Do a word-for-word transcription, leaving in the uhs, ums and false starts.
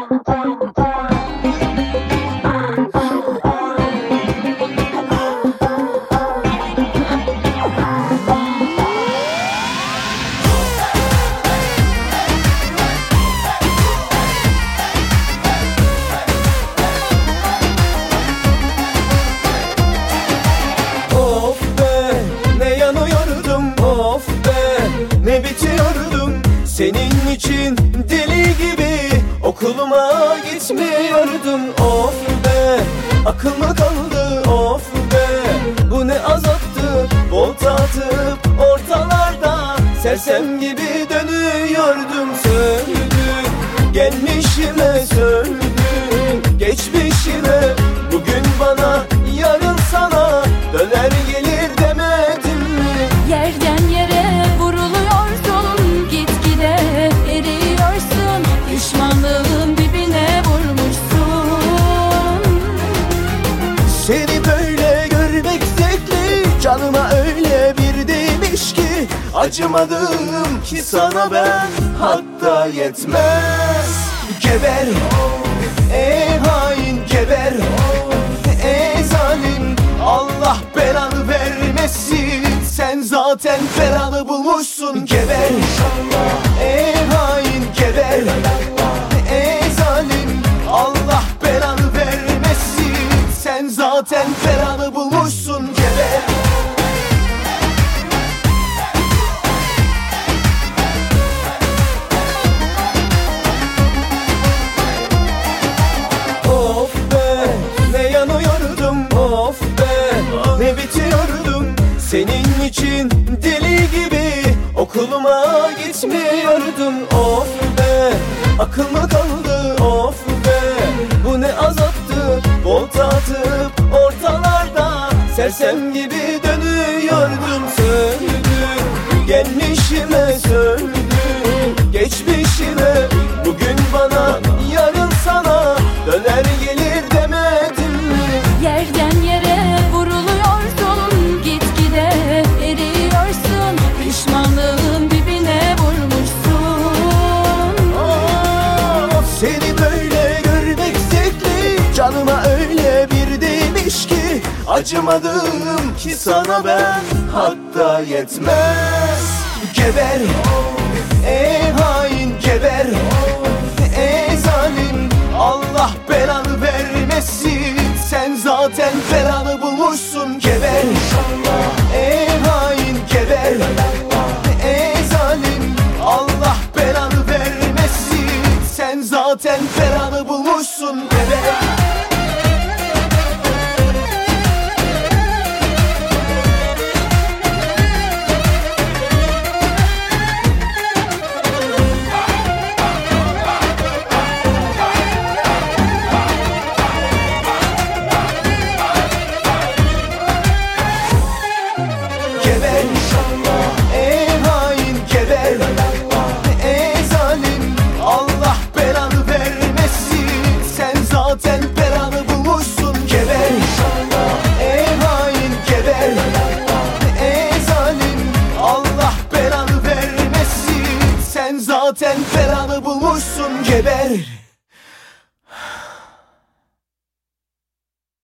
Ne bitiyordum senin için deli gibi, okuluma gitmiyordum. Of be, akıl mı kaldı of be, bu ne azaptı. Volta atıp ortalarda sersem gibi dönüyordum. Söndü gelmişime, söndü geçmişime, bugün bana yarın sana, döner gelir demedim mi? Yerden yere vuruluyorsun, gitgide eriyorsun, pişmanlığın dibine vurmuşsun. Seni böyle görmek zevkli, canıma öyle bir değmiş ki, acımadım ki sana ben, hatta yetmez. Geber ey hain, geber ey zalim, Allah belanı vermesin, sen zaten belanı bulmuşsun. Geber ey hain, geber ey zalim, Allah belanı vermesin, sen zaten belanı bulmuşsun. Geber. Of be, ne yanıyordum of be, ne bitiyordum senin için deli gibi, okuluma gitmiyordum. Of be, akıl mı kaldı of be, bu ne azaptı. Volta atıp ortalarda sersem gibi dönüyordum. Söndü gelmişime, söndü geçmişime, bugün bana yarın sana, döner gelir demedim mi? Yerden yere vuruluyorsun, gitgide eriyorsun, pişmanlığın dibine vurmuşsun. Of, seni böyle görmek zevkli, canıma öyle bir değmiş ki, acımadım ki sana ben, hatta yetmez. Geber ey hain, geber ey zalim, Allah belanı vermesin, sen zaten belanı bulmuşsun. Geber ey hain, geber ey zalim, Allah belanı vermesin, sen zaten belanı bulmuşsun. Geber. Ey hain, geber ey zalim, Allah belanı vermesin, sen zaten belanı bulmuşsun. Geber ey hain, geber ey zalim, Allah belanı vermesin, sen zaten belanı bulmuşsun. Geber.